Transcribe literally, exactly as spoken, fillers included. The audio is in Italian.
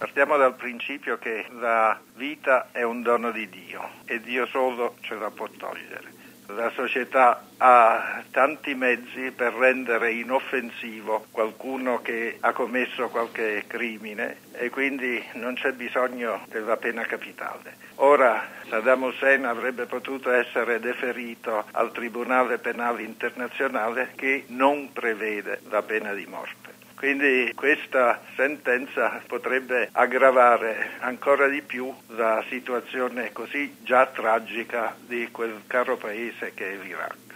Partiamo dal principio che la vita è un dono di Dio e Dio solo ce la può togliere. La società ha tanti mezzi per rendere inoffensivo qualcuno che ha commesso qualche crimine e quindi non c'è bisogno della pena capitale. Ora Saddam Hussein avrebbe potuto essere deferito al Tribunale Penale Internazionale che non prevede la pena di morte. Quindi questa sentenza potrebbe aggravare ancora di più la situazione così già tragica di quel caro paese che è l'Iraq.